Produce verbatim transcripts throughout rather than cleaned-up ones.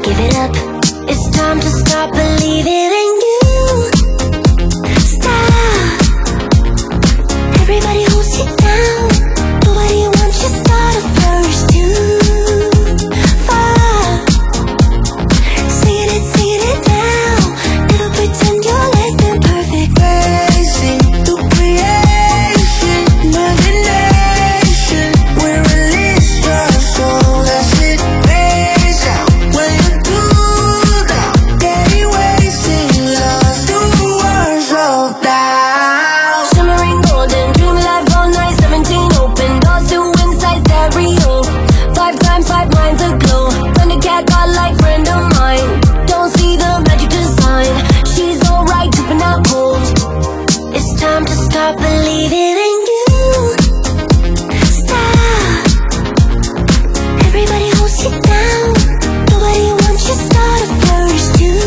give it up. It's time to stop believing in you. Stop. Everybody holds you down. Nobody wants you to start a flourish too far. Singing it, singing it now. Never pretend you're less than perfect. Racing through creation, imagination. We release your soul, that shit fades out. When you do that, getting wasted, lost to words of doubt. Shimmering golden, dream life all night. Seventeen open doors to inside stereo. Five times, five minds aglow. Thundercat, godlike friend of mine. Don't see the magic design. She's alright, dripping out cold. It's time to stop believing in you. Stop. Everybody holds you down. Nobody wants you to start a flourish too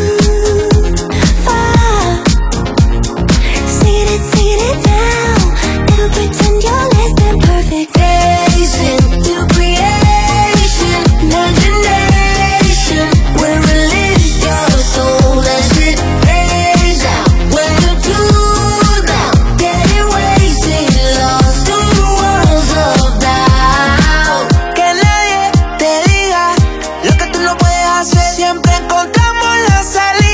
far. Singing it, singing it now. Never pretend you're less than perfect. Racing through creation, imagination. We release your soul, that shit fades out. When you do that, getting wasted, lost to worlds of doubt. Que nadie te diga lo que tú no puedes hacer. Siempre encontramos la salida.